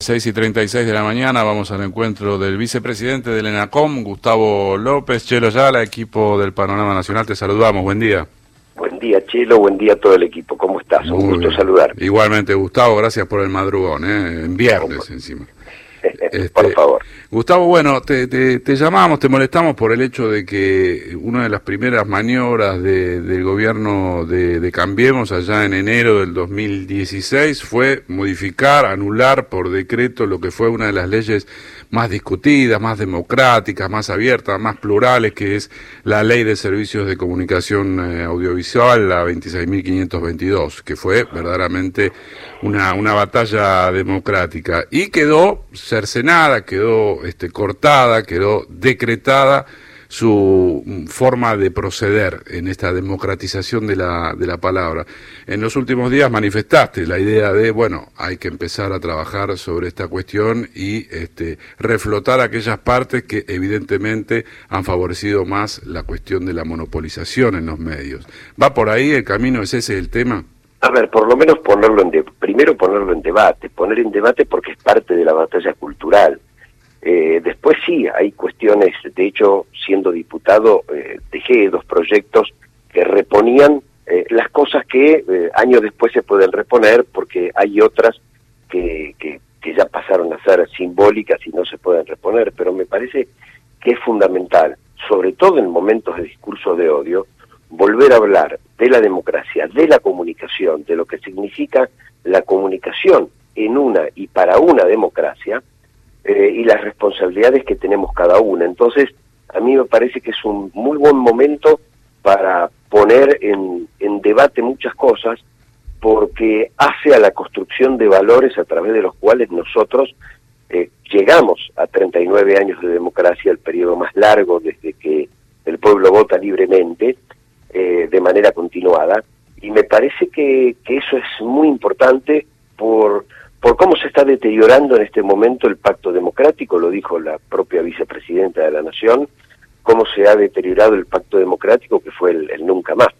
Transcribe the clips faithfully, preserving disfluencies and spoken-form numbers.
seis y treinta y seis de la mañana vamos al encuentro del vicepresidente del ENACOM, Gustavo López. Chelo Yala, equipo del Panorama Nacional, te saludamos, buen día. Buen día, Chelo, buen día a todo el equipo, ¿cómo estás? Muy Un gusto bien. saludarte. Igualmente, Gustavo, gracias por el madrugón, ¿eh? En viernes encima. Este, por favor. Gustavo, bueno, te, te, te llamamos, te molestamos por el hecho de que una de las primeras maniobras de, del gobierno de, de Cambiemos allá en enero del dos mil dieciséis fue modificar, anular por decreto lo que fue una de las leyes más discutidas, más democráticas, más abiertas, más plurales, que es la Ley de Servicios de Comunicación eh, Audiovisual, la veintiséis mil quinientos veintidós, que fue verdaderamente una, una batalla democrática, y quedó cercenada, quedó este, cortada, quedó decretada su forma de proceder en esta democratización de la, de la palabra. En los últimos días manifestaste la idea de, bueno, hay que empezar a trabajar sobre esta cuestión y este, reflotar aquellas partes que evidentemente han favorecido más la cuestión de la monopolización en los medios. ¿Va por ahí el camino? ¿Es ese el tema? A ver, por lo menos ponerlo en de, primero ponerlo en debate, poner en debate porque es parte de la batalla cultural. Eh, después sí, hay cuestiones, de hecho, siendo diputado, eh, dejé dos proyectos que reponían eh, las cosas que eh, años después se pueden reponer, porque hay otras que, que, que ya pasaron a ser simbólicas y no se pueden reponer, pero me parece que es fundamental, sobre todo en momentos de discurso de odio, volver a hablar de la democracia, de la comunicación, de lo que significa la comunicación en una y para una democracia, eh, y las responsabilidades que tenemos cada una. Entonces, a mí me parece que es un muy buen momento para poner en, en debate muchas cosas, porque hace a la construcción de valores a través de los cuales nosotros eh, llegamos a treinta y nueve años de democracia, el periodo más largo desde que el pueblo vota libremente, Eh, de manera continuada, y me parece que, que eso es muy importante por, por cómo se está deteriorando en este momento el pacto democrático, lo dijo la propia vicepresidenta de la Nación, cómo se ha deteriorado el pacto democrático, que fue el, el nunca más.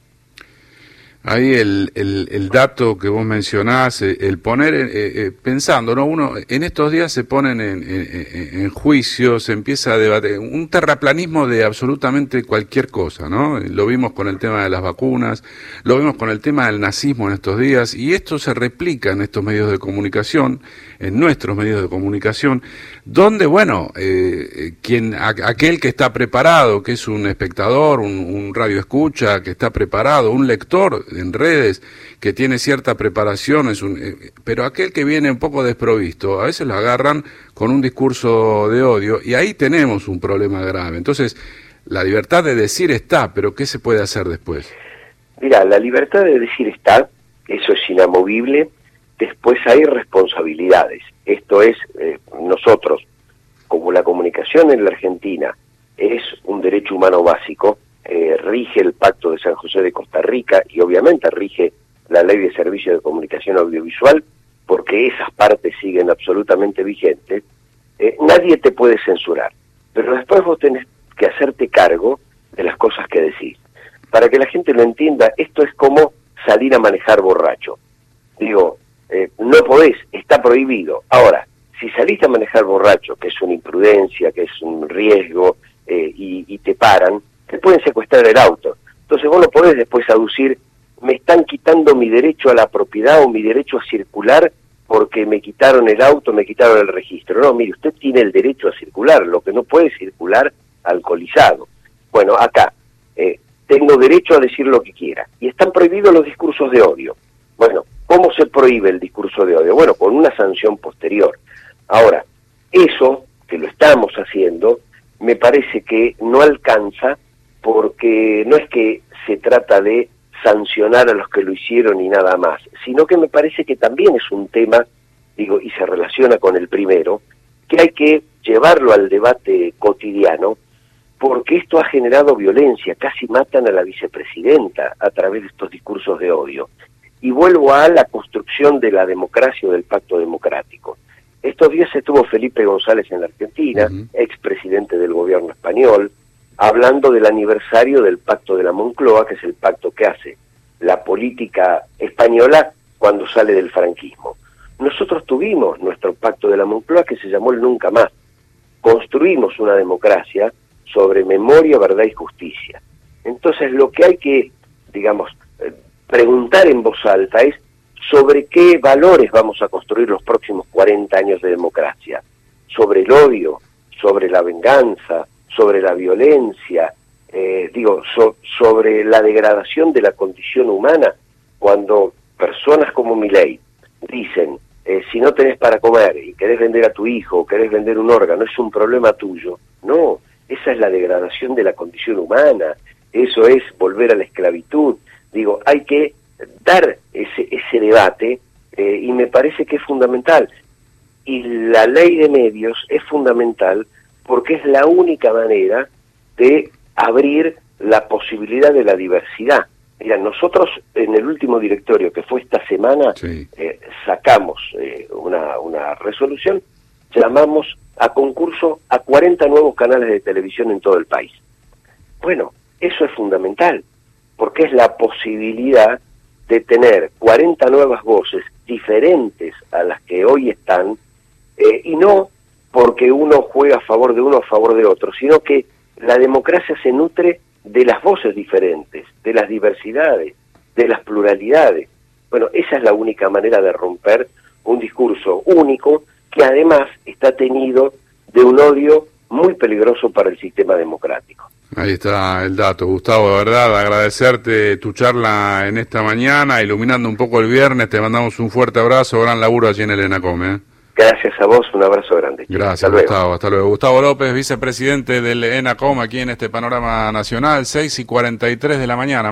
Ahí el, el, el dato que vos mencionás, el poner, eh, eh, pensando, ¿no? Uno, en estos días se ponen en, en, en juicio, se empieza a debatir, un terraplanismo de absolutamente cualquier cosa, ¿no? Lo vimos con el tema de las vacunas, lo vimos con el tema del nazismo en estos días, y esto se replica en estos medios de comunicación, en nuestros medios de comunicación, donde, bueno, eh, quien, a, aquel que está preparado, que es un espectador, un, un radioescucha, que está preparado, un lector en redes, que tiene cierta preparación, es un, eh, pero aquel que viene un poco desprovisto, a veces lo agarran con un discurso de odio, y ahí tenemos un problema grave. Entonces, la libertad de decir está, pero ¿qué se puede hacer después? Mira, la libertad de decir está, eso es inamovible. Después hay responsabilidades. Esto es, eh, nosotros, como la comunicación en la Argentina es un derecho humano básico, eh, rige el Pacto de San José de Costa Rica y obviamente rige la Ley de Servicios de Comunicación Audiovisual, porque esas partes siguen absolutamente vigentes, eh, nadie te puede censurar. Pero después vos tenés que hacerte cargo de las cosas que decís. Para que la gente lo entienda, esto es como salir a manejar borracho. Digo, eh, no podés, está prohibido. Ahora, si saliste a manejar borracho, que es una imprudencia, que es un riesgo, eh, y, y te paran, te pueden secuestrar el auto. Entonces vos no podés después aducir, me están quitando mi derecho a la propiedad o mi derecho a circular porque me quitaron el auto, me quitaron el registro. No, mire, usted tiene el derecho a circular, lo que no puede circular alcoholizado. Bueno, acá, eh, tengo derecho a decir lo que quiera. Y están prohibidos los discursos de odio. Bueno, ¿cómo se prohíbe el discurso de odio? Bueno, con una sanción posterior. Ahora, eso, que lo estamos haciendo, me parece que no alcanza, porque no es que se trata de sancionar a los que lo hicieron y nada más, sino que me parece que también es un tema, digo, y se relaciona con el primero, que hay que llevarlo al debate cotidiano, porque esto ha generado violencia, casi matan a la vicepresidenta a través de estos discursos de odio. Y vuelvo a la construcción de la democracia o del pacto democrático. Estos días estuvo Felipe González en la Argentina, uh-huh. expresidente del gobierno español, hablando del aniversario del Pacto de la Moncloa, que es el pacto que hace la política española cuando sale del franquismo. nosotros tuvimos nuestro pacto de la Moncloa que se llamó el Nunca Más. Construimos una democracia sobre memoria, verdad y justicia. Entonces lo que hay que, digamos, eh, preguntar en voz alta es sobre qué valores vamos a construir los próximos cuarenta años de democracia. Sobre el odio, sobre la venganza, sobre la violencia, eh, digo, so, sobre la degradación de la condición humana, cuando personas como Milei dicen, eh, si no tenés para comer y querés vender a tu hijo o querés vender un órgano, es un problema tuyo. No, esa es la degradación de la condición humana, eso es volver a la esclavitud. Digo, hay que dar ese, ese debate eh, y me parece que es fundamental. Y la ley de medios es fundamental porque es la única manera de abrir la posibilidad de la diversidad. Mira, nosotros en el último directorio que fue esta semana, sí. eh, sacamos eh, una, una resolución, llamamos a concurso a cuarenta nuevos canales de televisión en todo el país. Bueno, eso es fundamental, porque es la posibilidad de tener cuarenta nuevas voces diferentes a las que hoy están, eh, y no porque uno juega a favor de uno o a favor de otro, sino que la democracia se nutre de las voces diferentes, de las diversidades, de las pluralidades. Bueno, esa es la única manera de romper un discurso único que además está teñido de un odio muy peligroso para el sistema democrático. Ahí está el dato, Gustavo, de verdad, agradecerte tu charla en esta mañana, iluminando un poco el viernes, te mandamos un fuerte abrazo, gran laburo allí en el ENACOM, ¿eh? Gracias a vos, un abrazo grande. Gracias, hasta Gustavo, luego. Hasta luego. Gustavo López, vicepresidente del ENACOM, aquí en este Panorama Nacional, seis y cuarenta y tres de la mañana.